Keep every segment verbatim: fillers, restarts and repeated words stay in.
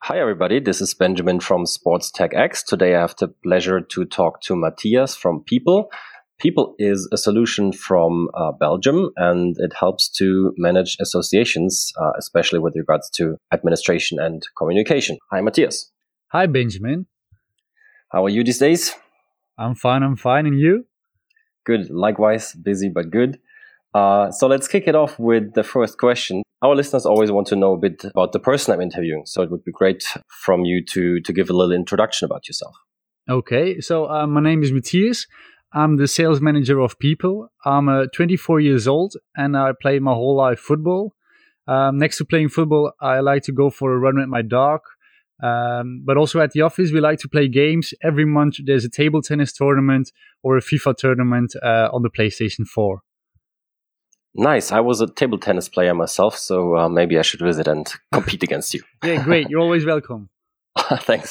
Hi, everybody. This is Benjamin from Sports Tech X. Today, I have the pleasure to talk to Matthias from People. People is a solution from uh, Belgium, and it helps to manage associations, uh, especially with regards to administration and communication. Hi, Matthias. Hi, Benjamin. How are you these days? I'm fine. I'm fine. And you? Good. Likewise, busy but good. Uh, so let's kick it off with the first question. Our listeners always want to know a bit about the person I'm interviewing, so it would be great from you to, to give a little introduction about yourself. Okay, so uh, my name is Matthias. I'm the sales manager of People. I'm uh, twenty-four years old and I play my whole life football. Um, next to playing football, I like to go for a run with my dog. Um, but also at the office, we like to play games. Every month there's a table tennis tournament or a FIFA tournament uh, on the PlayStation four. Nice. I was a table tennis player myself, so uh, maybe I should visit and compete against you. Yeah, great. You're always welcome. Thanks.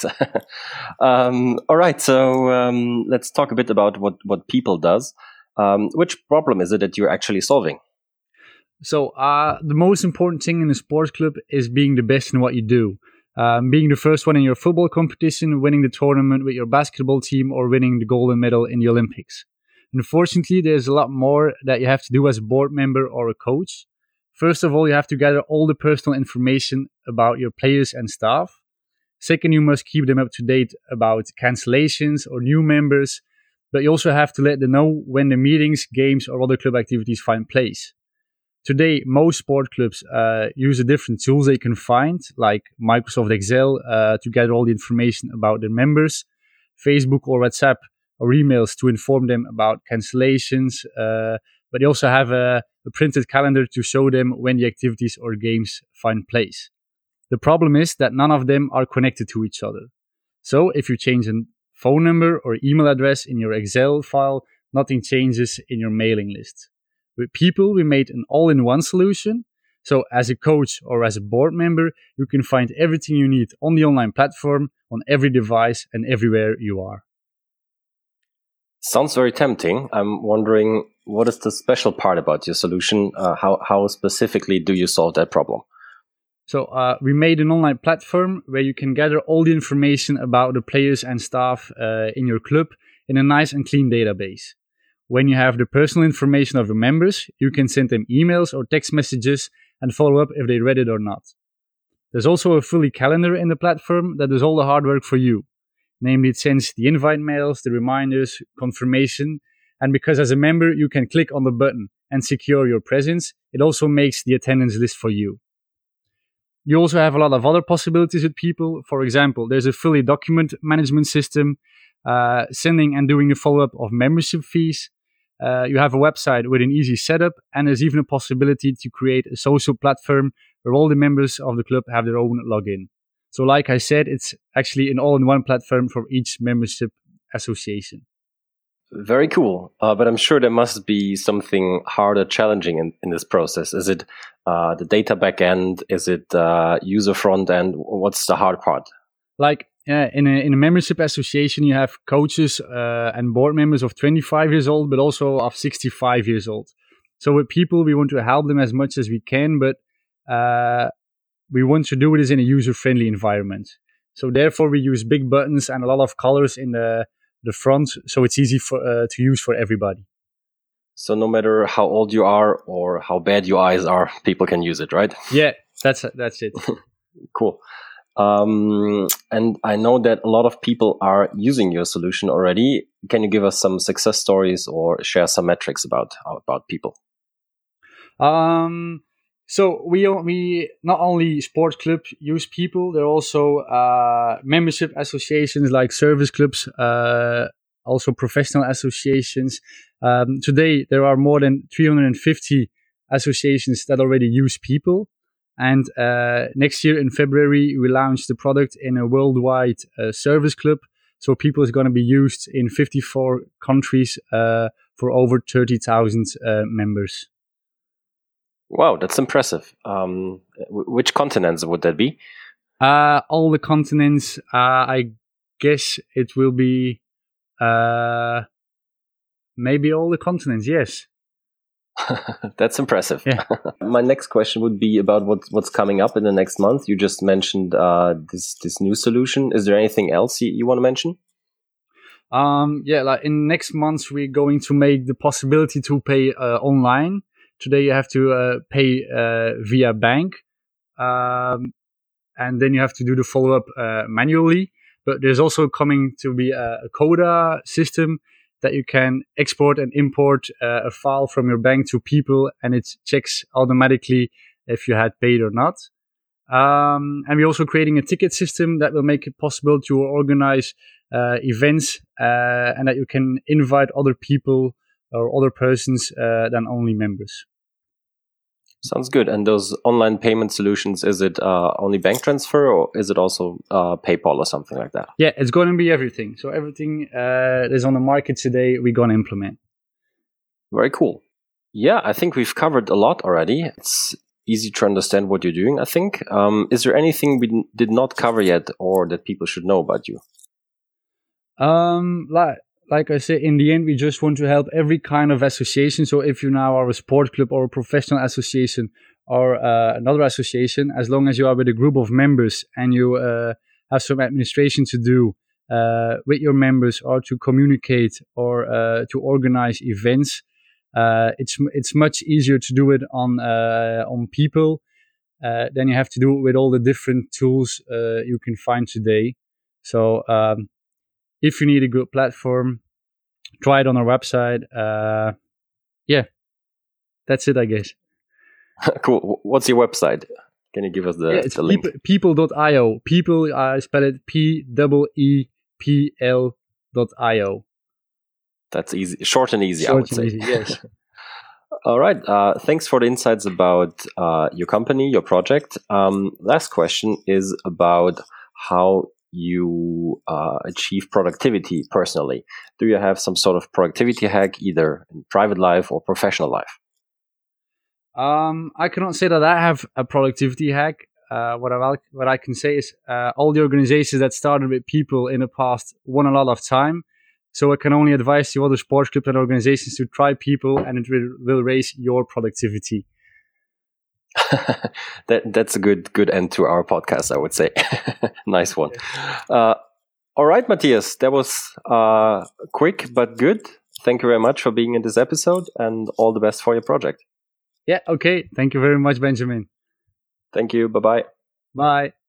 um, all right. So um, let's talk a bit about what, what People does. Um, which problem is it that you're actually solving? So uh, the most important thing in a sports club is being the best in what you do. Um, being the first one in your football competition, winning the tournament with your basketball team, or winning the golden medal in the Olympics. Unfortunately, there's a lot more that you have to do as a board member or a coach. First of all, you have to gather all the personal information about your players and staff. Second, you must keep them up to date about cancellations or new members, but you also have to let them know when the meetings, games, or other club activities find place. Today, most sport clubs uh, use the different tools they can find, like Microsoft Excel, uh, to gather all the information about their members, Facebook or WhatsApp or emails to inform them about cancellations, uh, but they also have a, a printed calendar to show them when the activities or games find place. The problem is that none of them are connected to each other. So if you change a phone number or email address in your Excel file, nothing changes in your mailing list. With People, we made an all-in-one solution. So as a coach or as a board member, you can find everything you need on the online platform, on every device and everywhere you are. Sounds very tempting. I'm wondering, what is the special part about your solution? Uh, how, how specifically do you solve that problem? So uh, we made an online platform where you can gather all the information about the players and staff uh, in your club in a nice and clean database. When you have the personal information of your members, you can send them emails or text messages and follow up if they read it or not. There's also a fully calendar in the platform that does all the hard work for you. Namely, it sends the invite mails, the reminders, confirmation, and because as a member you can click on the button and secure your presence, it also makes the attendance list for you. You also have a lot of other possibilities with People. For example, there's a fully document management system, uh, sending and doing the follow-up of membership fees. Uh, you have a website with an easy setup, and there's even a possibility to create a social platform where all the members of the club have their own login. So like I said, it's actually an all-in-one platform for each membership association. Very cool. Uh, but I'm sure there must be something hard or challenging in, in this process. Is it uh, the data backend? Is it uh, user front end? What's the hard part? Like uh, in, a, in a membership association, you have coaches uh, and board members of twenty-five years old, but also of sixty-five years old. So with People, we want to help them as much as we can, but uh, we want to do it in a user-friendly environment. So therefore, we use big buttons and a lot of colors in the the front, so it's easy for uh, to use for everybody. So no matter how old you are or how bad your eyes are, people can use it, right? Yeah, that's that's it. Cool. Um, and I know that a lot of people are using your solution already. Can you give us some success stories or share some metrics about about People? Um. So we we not only sports clubs use People, there are also uh, membership associations like service clubs, uh, also professional associations. Um, today there are more than three hundred fifty associations that already use People, and uh, next year in February we launched the product in a worldwide uh, service club. So People is going to be used in fifty-four countries uh, for over thirty thousand uh, members. Wow, that's impressive. Um, w- which continents would that be? Uh, all the continents. Uh, I guess it will be uh, maybe all the continents. Yes. That's impressive. Yeah. My next question would be about what, what's coming up in the next month. You just mentioned uh, this this new solution. Is there anything else you, you want to mention? Um, yeah, like in next month, we're going to make the possibility to pay uh, online. Today, you have to uh, pay uh, via bank, um, and then you have to do the follow up uh, manually. But there's also coming to be a, a Coda system that you can export and import uh, a file from your bank to people, and it checks automatically if you had paid or not. Um, and we're also creating a ticket system that will make it possible to organize uh, events uh, and that you can invite other people or other persons uh, than only members. Sounds good. And those online payment solutions, is it uh, only bank transfer or is it also uh, PayPal or something like that? Yeah, it's going to be everything. So everything uh, that is on the market today, we're going to implement. Very cool. Yeah, I think we've covered a lot already. It's easy to understand what you're doing, I think. Um, is there anything we n- did not cover yet or that people should know about you? Um, like, like I said, in the end, we just want to help every kind of association. So if you now are a sport club or a professional association or uh, another association, as long as you are with a group of members and you uh, have some administration to do uh, with your members or to communicate or uh, to organize events, uh, it's it's much easier to do it on uh, on people uh, than you have to do it with all the different tools uh, you can find today. So um, if you need a good platform, try it on our website. Uh, yeah, that's it, I guess. Cool. What's your website? Can you give us the, yeah, it's the link? people dot io. People, I spell it P E E P L dot I O. That's easy. Short and easy, Short I would and say. Easy, yes. All right. Uh, thanks for the insights about uh, your company, your project. Um, last question is about how you uh, achieve productivity personally. Do you have some sort of productivity hack, either in private life or professional life? Um, I cannot say that I have a productivity hack. Uh, what I what I can say is uh, all the organizations that started with people in the past won a lot of time. So I can only advise the other sports clubs and organizations to try people, and it will, will raise your productivity. that that's a good good end to our podcast, I would say. Nice one. Uh, all right, Matthias, that was uh, quick but good. Thank you very much for being in this episode, and all the best for your project. Yeah, okay. Thank you very much, Benjamin. Thank you. Bye-bye. Bye.